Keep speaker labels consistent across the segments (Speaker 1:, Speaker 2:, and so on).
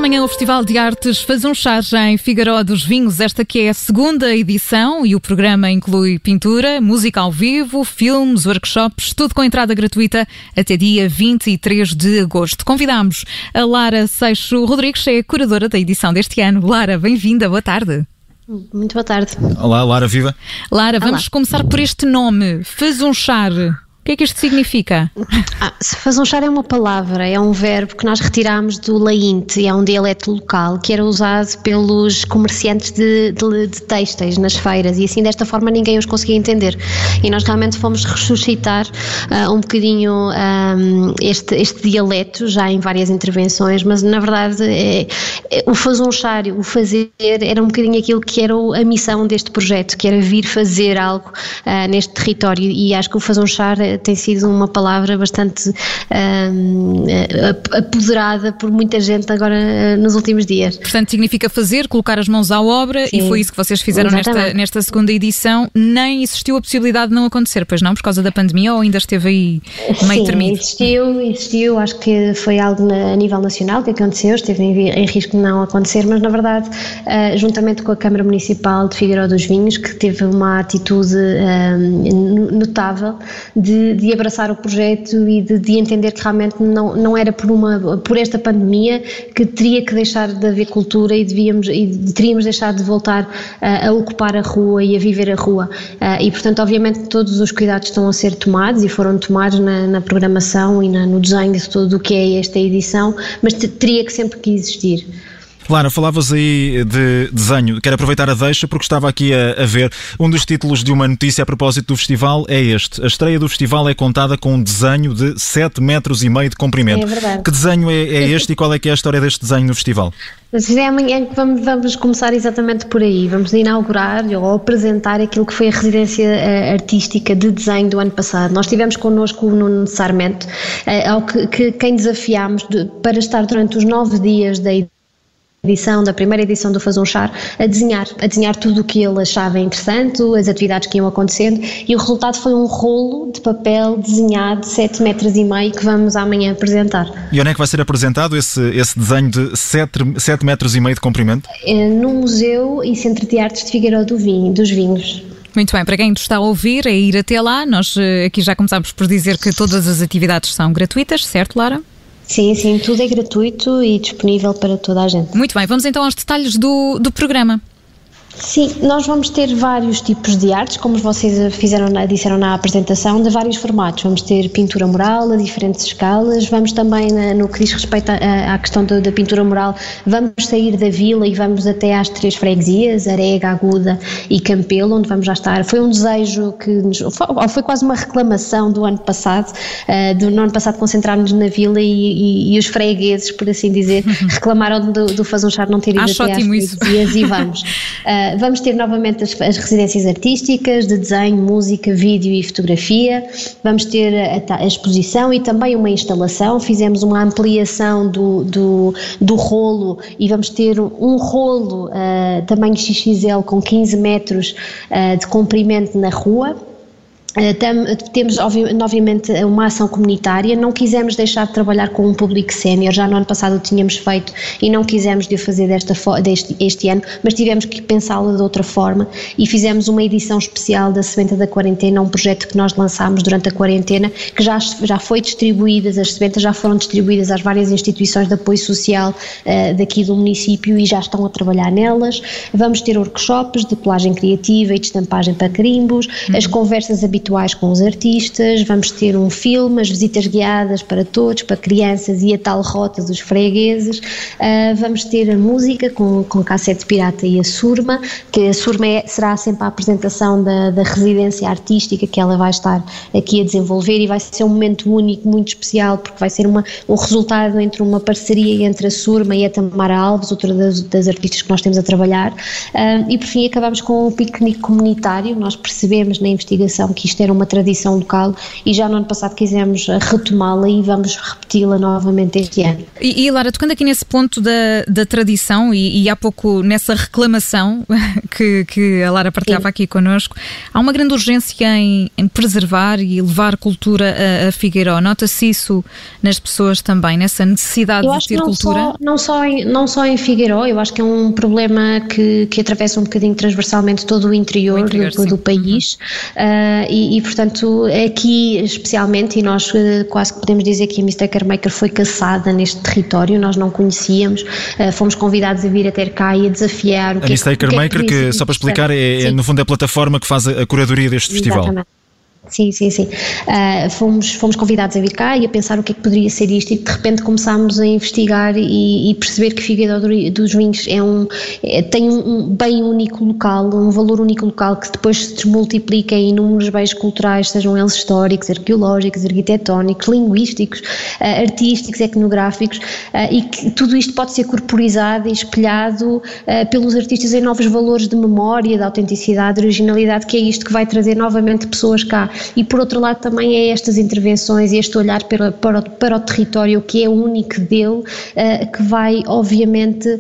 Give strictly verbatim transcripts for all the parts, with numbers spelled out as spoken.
Speaker 1: amanhã o Festival de Artes Fazunchar em Figueiró dos Vinhos, esta que é a segunda edição, e o programa inclui pintura, música ao vivo, filmes, workshops, tudo com entrada gratuita até dia vinte e três de agosto. Convidamos a Lara Seixo Rodrigues, é a curadora da edição deste ano. Lara, bem-vinda, boa tarde.
Speaker 2: Muito boa tarde.
Speaker 3: Olá, Lara, viva.
Speaker 1: Lara, vamos
Speaker 2: Olá.
Speaker 1: começar por este nome, Fazunchar. O que é que isto significa?
Speaker 2: Ah, fazunchar é uma palavra, é um verbo que nós retiramos do lainte, é um dialeto local que era usado pelos comerciantes de, de, de têxteis nas feiras, e assim desta forma ninguém os conseguia entender, e nós realmente fomos ressuscitar uh, um bocadinho um, este, este dialeto já em várias intervenções, mas na verdade é, é, o fazunchar, o fazer, era um bocadinho aquilo que era a missão deste projeto, que era vir fazer algo uh, neste território, e acho que o fazunchar tem sido uma palavra bastante um, apoderada por muita gente agora nos últimos dias.
Speaker 1: Portanto, significa fazer, colocar as mãos à obra. Sim. E foi isso que vocês fizeram nesta, nesta segunda edição. Nem existiu a possibilidade de não acontecer, pois não, por causa da pandemia, ou ainda esteve aí meio tremido?
Speaker 2: Sim, existiu, existiu, acho que foi algo na, a nível nacional que aconteceu, esteve em, em risco de não acontecer, mas na verdade, uh, juntamente com a Câmara Municipal de Figueiró dos Vinhos, que teve uma atitude um, notável de de abraçar o projeto e de, de entender que realmente não, não era por, uma, por esta pandemia que teria que deixar de haver cultura e, devíamos, e teríamos deixado de voltar uh, a ocupar a rua e a viver a rua. Uh, e, portanto, obviamente todos os cuidados estão a ser tomados e foram tomados na, na programação e na, no desenho de tudo o que é esta edição, mas te, teria que sempre que existir.
Speaker 3: Lara, falavas aí de desenho. Quero aproveitar a deixa porque estava aqui a, a ver um dos títulos de uma notícia a propósito do festival é este. A estreia do festival é contada com um desenho de sete metros e meio de comprimento.
Speaker 2: É verdade.
Speaker 3: Que desenho é, é este e qual é que é a história deste desenho no festival?
Speaker 2: É amanhã que vamos, vamos começar exatamente por aí. Vamos inaugurar ou apresentar aquilo que foi a residência uh, artística de desenho do ano passado. Nós tivemos connosco o Nuno Sarmento, uh, ao que, que quem desafiámos de, para estar durante os nove dias da edição, da primeira edição do Fazunchar, a desenhar, a desenhar tudo o que ele achava interessante, as atividades que iam acontecendo, e o resultado foi um rolo de papel desenhado de sete metros e meio que vamos amanhã apresentar.
Speaker 3: E onde é que vai ser apresentado esse, esse desenho de sete metros e meio de comprimento?
Speaker 2: É no Museu e Centro de Artes de Figueiró do Vinho, dos Vinhos.
Speaker 1: Muito bem, para quem nos está a ouvir, é ir até lá. Nós aqui já começámos por dizer que todas as atividades são gratuitas, certo, Lara?
Speaker 2: Sim, sim, tudo é gratuito e disponível para toda a gente.
Speaker 1: Muito bem, vamos então aos detalhes do, do programa.
Speaker 2: Sim, nós vamos ter vários tipos de artes, como vocês fizeram, disseram na apresentação, de vários formatos. Vamos ter pintura mural a diferentes escalas, vamos também, no que diz respeito à, à questão da, da pintura mural, vamos sair da vila e vamos até às três freguesias, Arega, Aguda e Campelo, onde vamos já estar. Foi um desejo que nos, foi, foi quase uma reclamação do ano passado, uh, do no ano passado concentrámos-nos na vila e, e, e os fregueses, por assim dizer, reclamaram do, do Fazunchar não ter ido
Speaker 1: Acho
Speaker 2: até às freguesias e vamos. Uh, Vamos ter novamente as, as residências artísticas de desenho, música, vídeo e fotografia. Vamos ter a, a exposição e também uma instalação. Fizemos uma ampliação do, do, do rolo e vamos ter um rolo uh, tamanho X X L com quinze metros uh, de comprimento na rua. Uh, tam, temos novamente uma ação comunitária, não quisemos deixar de trabalhar com um público sénior, já no ano passado o tínhamos feito e não quisemos de o fazer desta, deste, este ano, mas tivemos que pensá-lo de outra forma e fizemos uma edição especial da Sebenta da Quarentena, um projeto que nós lançámos durante a quarentena, que já, já foi distribuídas, as sebentas já foram distribuídas às várias instituições de apoio social uh, daqui do município e já estão a trabalhar nelas. Vamos ter workshops de pelagem criativa e de estampagem para carimbos, uhum. as conversas habituais com os artistas, vamos ter um filme, as visitas guiadas para todos, para crianças e a tal rota dos fregueses, uh, vamos ter a música com, com cassete pirata e a surma, que a surma é, será sempre a apresentação da, da residência artística que ela vai estar aqui a desenvolver e vai ser um momento único, muito especial, porque vai ser uma, um resultado entre uma parceria entre a surma e a Tamara Alves, outra das, das artistas que nós temos a trabalhar, uh, e por fim acabamos com um piquenique comunitário. Nós percebemos na investigação que isto isto era uma tradição local e já no ano passado quisemos retomá-la e vamos repeti-la novamente este ano.
Speaker 1: E, e Lara, tocando aqui nesse ponto da, da tradição e, e há pouco nessa reclamação que, que a Lara partilhava Sim. aqui connosco, há uma grande urgência em, em preservar e levar cultura a, a Figueiró. Nota-se isso nas pessoas também, nessa necessidade
Speaker 2: eu
Speaker 1: de ter cultura?
Speaker 2: Só, não, só em, não só em Figueiró, eu acho que é um problema que, que atravessa um bocadinho transversalmente todo o interior, o interior do, do país uh, e, e portanto aqui especialmente, e nós uh, quase que podemos dizer que a Mistake Maker foi caçada neste território, nós não conhecíamos, uh, fomos convidados a vir até cá e a desafiar o
Speaker 3: a
Speaker 2: que
Speaker 3: Mistake
Speaker 2: é que,
Speaker 3: Maker, que, que só para explicar é, é no fundo a plataforma que faz a, a curadoria deste festival.
Speaker 2: Exatamente. Sim, sim, sim. Uh, fomos, fomos convidados a vir cá e a pensar o que é que poderia ser isto e de repente começámos a investigar e, e perceber que Figueiró dos Vinhos é um, é, tem um, um bem único local, um valor único local que depois se desmultiplica em inúmeros bens culturais, sejam eles históricos, arqueológicos, arquitetónicos, linguísticos, uh, artísticos, etnográficos uh, e que tudo isto pode ser corporizado e espelhado uh, pelos artistas em novos valores de memória, de autenticidade, de originalidade, que é isto que vai trazer novamente pessoas cá. E por outro lado também é estas intervenções e este olhar para, para, para o território que é único dele, uh, que vai obviamente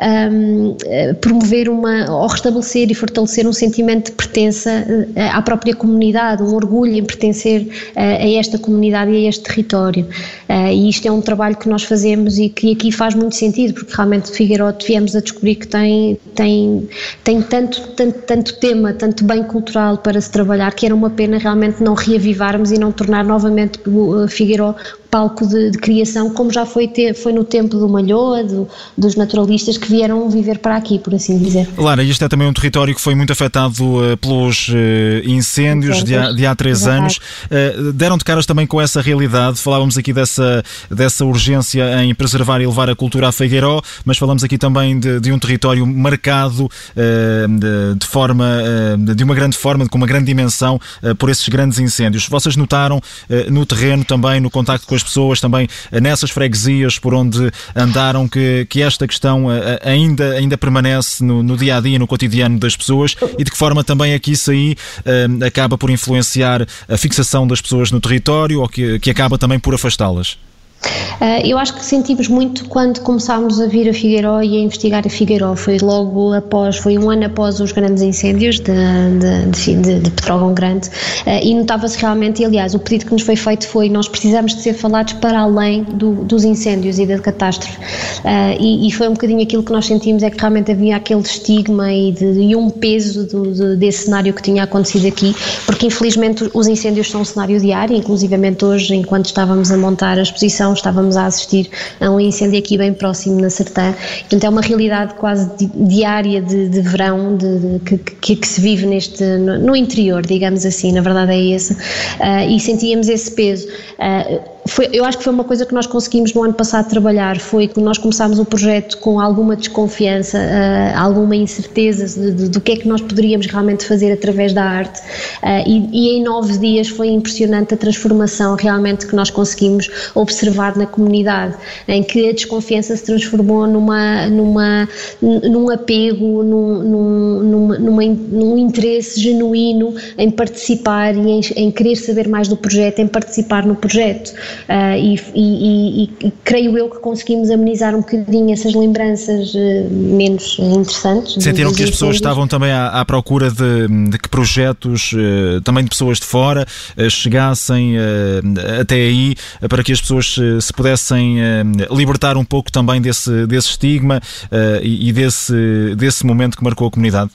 Speaker 2: um, promover uma, ou restabelecer e fortalecer um sentimento de pertença uh, à própria comunidade, um orgulho em pertencer uh, a esta comunidade e a este território. Uh, e isto é um trabalho que nós fazemos e que aqui faz muito sentido, porque realmente Figueiró viemos a descobrir que tem, tem, tem tanto, tanto, tanto tema, tanto bem cultural para se trabalhar, que era uma pena realmente não reavivarmos e não tornar novamente o Figueiró palco de, de criação, como já foi, ter, foi no tempo do Malhoa, do, dos naturalistas que vieram viver para aqui, por assim dizer.
Speaker 3: Lara, isto é também um território que foi muito afetado uh, pelos uh, incêndios de há, de há três anos. Uh, deram de caras também com essa realidade. Falávamos aqui dessa, dessa urgência em preservar e levar a cultura à Figueiró, mas falamos aqui também de, de um território marcado uh, de, de forma, uh, de uma grande forma, com uma grande dimensão uh, por esses grandes incêndios. Vocês notaram uh, no terreno também, no contacto com as pessoas, também nessas freguesias por onde andaram, que, que esta questão ainda, ainda permanece no, no dia-a-dia, no cotidiano das pessoas, e de que forma também é que isso aí uh, acaba por influenciar a fixação das pessoas no território ou que, que acaba também por afastá-las?
Speaker 2: Uh, eu acho que sentimos muito quando começámos a vir a Figueiró e a investigar a Figueiró. Foi logo após, foi um ano após os grandes incêndios de, de, de, de Pedrógão Grande, uh, e notava-se realmente, e aliás o pedido que nos foi feito foi: nós precisamos de ser falados para além do, dos incêndios e da catástrofe, uh, e, e foi um bocadinho aquilo que nós sentimos, é que realmente havia aquele estigma e, de, e um peso do, de, desse cenário que tinha acontecido aqui, porque infelizmente os incêndios são um cenário diário, inclusivamente hoje, enquanto estávamos a montar a exposição, estávamos a assistir a um incêndio aqui bem próximo na Sertã. Portanto, é uma realidade quase di- diária de, de verão de, de, que, que, que se vive neste, no, no interior, digamos assim, na verdade é esse, uh, e sentíamos esse peso. Uh, Foi, eu acho que foi uma coisa que nós conseguimos no ano passado trabalhar, foi que nós começámos o projeto com alguma desconfiança, uh, alguma incerteza de, de, do que é que nós poderíamos realmente fazer através da arte, uh, e, e em nove dias foi impressionante a transformação realmente que nós conseguimos observar na comunidade, em que a desconfiança se transformou numa, numa, num apego, num, num, numa, numa, num interesse genuíno em participar e em, em querer saber mais do projeto, em participar no projeto. Uh, e, e, e, e creio eu que conseguimos amenizar um bocadinho essas lembranças uh, menos interessantes.
Speaker 3: Sentiram que as pessoas estavam também à, à procura de, de que projetos, uh, também de pessoas de fora, uh, chegassem uh, até aí, uh, para que as pessoas uh, se pudessem uh, libertar um pouco também desse, desse estigma uh, e, e desse, desse momento que marcou a comunidade?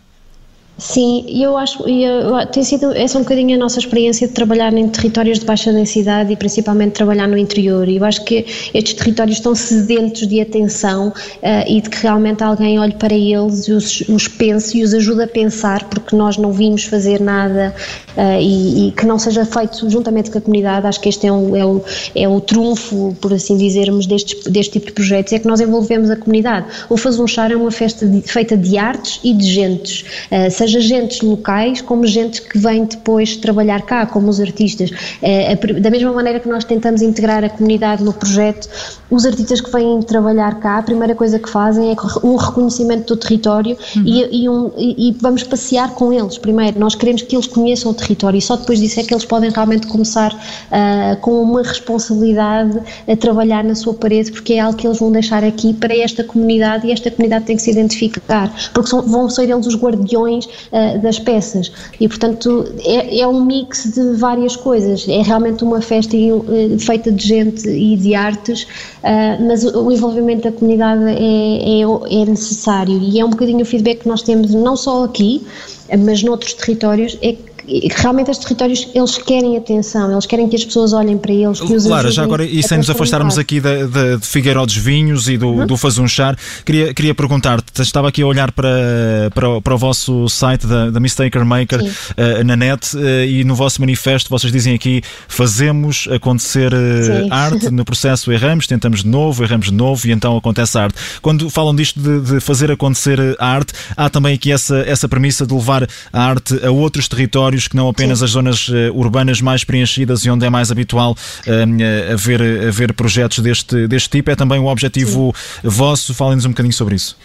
Speaker 2: Sim, e eu acho, eu, tem sido essa um bocadinho a nossa experiência de trabalhar em territórios de baixa densidade e principalmente trabalhar no interior, e eu acho que estes territórios estão sedentos de atenção, uh, e de que realmente alguém olhe para eles e os, os pense e os ajude a pensar, porque nós não vimos fazer nada, uh, e, e que não seja feito juntamente com a comunidade. Acho que este é, um, é, o, é o trunfo, por assim dizermos, deste, deste tipo de projetos, é que nós envolvemos a comunidade. O Faz um Char é uma festa de, feita de artes e de gentes, uh, seja mas agentes locais como agentes que vêm depois trabalhar cá, como os artistas. É, da mesma maneira que nós tentamos integrar a comunidade no projeto, os artistas que vêm trabalhar cá, a primeira coisa que fazem é um reconhecimento do território uhum. e, e, um, e vamos passear com eles primeiro. Nós queremos que eles conheçam o território e só depois disso é que eles podem realmente começar uh, com uma responsabilidade a trabalhar na sua parede, porque é algo que eles vão deixar aqui para esta comunidade e esta comunidade tem que se identificar, porque são, vão ser eles os guardiões uh, das peças e portanto é, é um mix de várias coisas, é realmente uma festa uh, feita de gente e de artes, uh, mas o, o envolvimento da comunidade é, é, é necessário e é um bocadinho o feedback que nós temos não só aqui, mas noutros territórios, é que realmente estes territórios, eles querem atenção, eles querem que as pessoas olhem para eles, que os
Speaker 3: Lara, já agora, e sem nos afastarmos aqui de, de, de Figueiró dos Vinhos e do, uhum. do Fazunchar, queria, queria perguntar-te, estava aqui a olhar para, para, para o vosso site da, da Mistaker Maker uh, na net uh, e no vosso manifesto vocês dizem aqui, fazemos acontecer uh, arte, no processo erramos, tentamos de novo, erramos de novo e então acontece a arte. Quando falam disto de, de fazer acontecer a arte, há também aqui essa, essa premissa de levar a arte a outros territórios que não apenas Sim. as zonas uh, urbanas mais preenchidas e onde é mais habitual uh, haver, haver projetos deste, deste tipo. É também um objetivo Sim. vosso. Falem-nos um bocadinho sobre isso.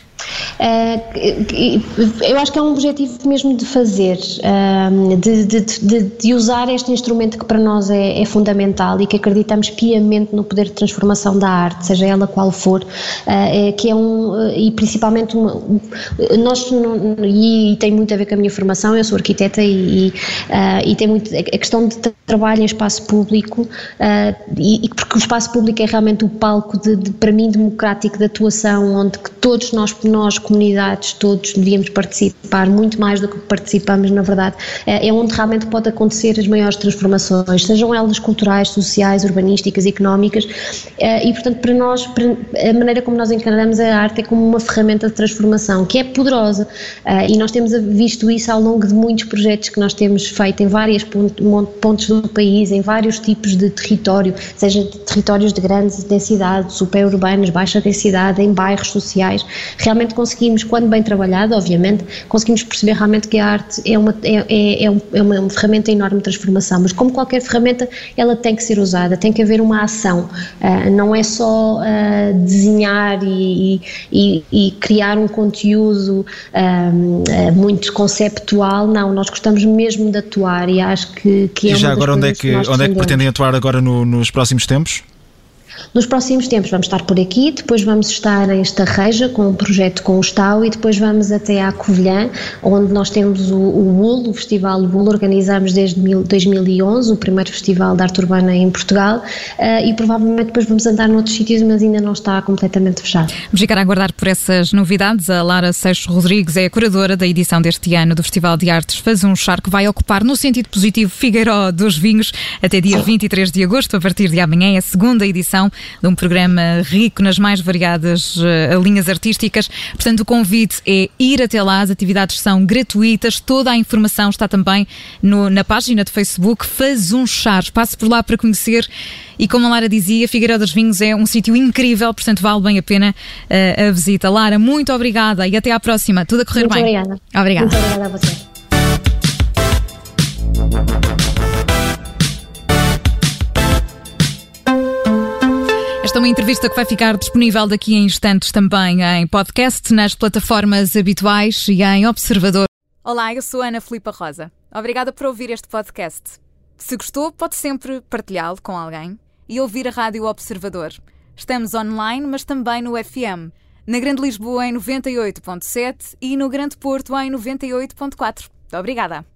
Speaker 2: Uh, eu acho que é um objetivo mesmo de fazer, uh, de, de, de, de usar este instrumento que para nós é, é fundamental e que acreditamos piamente no poder de transformação da arte, seja ela qual for, uh, é, que é um, uh, e principalmente uma, um, nós, não, e tem muito a ver com a minha formação, eu sou arquiteta e, e, uh, e tem muito a questão de trabalho em espaço público, uh, e, e porque o espaço público é realmente o palco de, de, para mim democrático de atuação, onde que todos nós nós, comunidades, todos devíamos participar, muito mais do que participamos, na verdade, é onde realmente pode acontecer as maiores transformações, sejam elas culturais, sociais, urbanísticas, económicas, e portanto para nós, a maneira como nós encaramos a arte é como uma ferramenta de transformação, que é poderosa, e nós temos visto isso ao longo de muitos projetos que nós temos feito em vários pontos do país, em vários tipos de território, seja de territórios de grande densidade, superurbanos, baixa densidade, em bairros sociais. Realmente conseguimos, quando bem trabalhado, obviamente, conseguimos perceber realmente que a arte é uma, é, é, é uma, uma ferramenta enorme de transformação, mas como qualquer ferramenta, ela tem que ser usada, tem que haver uma ação, uh, não é só uh, desenhar e, e, e criar um conteúdo uh, uh, muito conceptual, não, nós gostamos mesmo de atuar e acho que, que é
Speaker 3: e já
Speaker 2: uma das
Speaker 3: agora onde é que,
Speaker 2: que
Speaker 3: onde é que pretendem atuar agora no, nos próximos tempos?
Speaker 2: Nos próximos tempos vamos estar por aqui, depois vamos estar em Estarreja com um projeto com o Estau e depois vamos até à Covilhã, onde nós temos o, o B U L, o Festival B U L, organizamos desde dois mil e onze, o primeiro festival de arte urbana em Portugal, uh, e provavelmente depois vamos andar noutros sítios, mas ainda não está completamente fechado.
Speaker 1: Vamos ficar a aguardar por essas novidades. A Lara Seixas Rodrigues é a curadora da edição deste ano do Festival de Artes Fazunchar, que vai ocupar no sentido positivo Figueiró dos Vinhos até dia vinte e três de agosto, a partir de amanhã é a segunda edição de um programa rico nas mais variadas uh, linhas artísticas. Portanto, o convite é ir até lá, as atividades são gratuitas, toda a informação está também no, na página de Facebook Fazunchar. Passe por lá para conhecer e, como a Lara dizia, Figueiró dos Vinhos é um sítio incrível, portanto vale bem a pena uh, a visita. Lara, muito obrigada e até à próxima. Tudo a correr
Speaker 2: muito
Speaker 1: bem.
Speaker 2: Obrigada.
Speaker 1: Obrigada.
Speaker 2: Muito obrigada a você.
Speaker 1: Esta é uma entrevista que vai ficar disponível daqui a instantes também em podcast, nas plataformas habituais e em Observador. Olá, eu sou Ana Filipa Rosa. Obrigada por ouvir este podcast. Se gostou, pode sempre partilhá-lo com alguém e ouvir a Rádio Observador. Estamos online, mas também no F M. Na Grande Lisboa em noventa e oito ponto sete e no Grande Porto em noventa e oito ponto quatro. Obrigada.